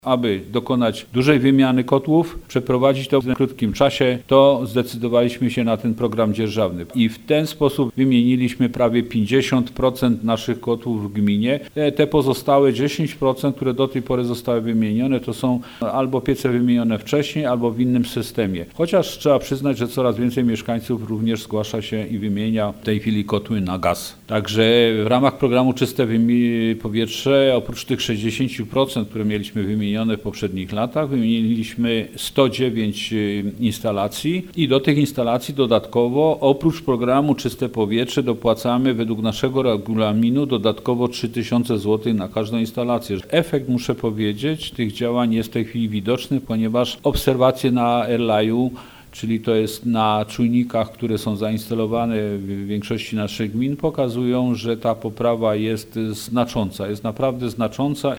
Aby dokonać dużej wymiany kotłów, przeprowadzić to w krótkim czasie, to zdecydowaliśmy się na ten program dzierżawny. I w ten sposób wymieniliśmy prawie 50% naszych kotłów w gminie. Te pozostałe 10%, które do tej pory zostały wymienione, to są albo piece wymienione wcześniej, albo w innym systemie. Chociaż trzeba przyznać, że coraz więcej mieszkańców również zgłasza się i wymienia w tej chwili kotły na gaz. Także w ramach programu Czyste Powietrze, oprócz tych 60%, które mieliśmy wymienione w poprzednich latach, wymieniliśmy 109 instalacji i do tych instalacji dodatkowo oprócz programu Czyste Powietrze dopłacamy według naszego regulaminu dodatkowo 3000 zł na każdą instalację. Efekt, muszę powiedzieć, tych działań jest w tej chwili widoczny, ponieważ obserwacje na AirLine'u, czyli to jest na czujnikach, które są zainstalowane w większości naszych gmin, pokazują, że ta poprawa jest znacząca, jest naprawdę znacząca.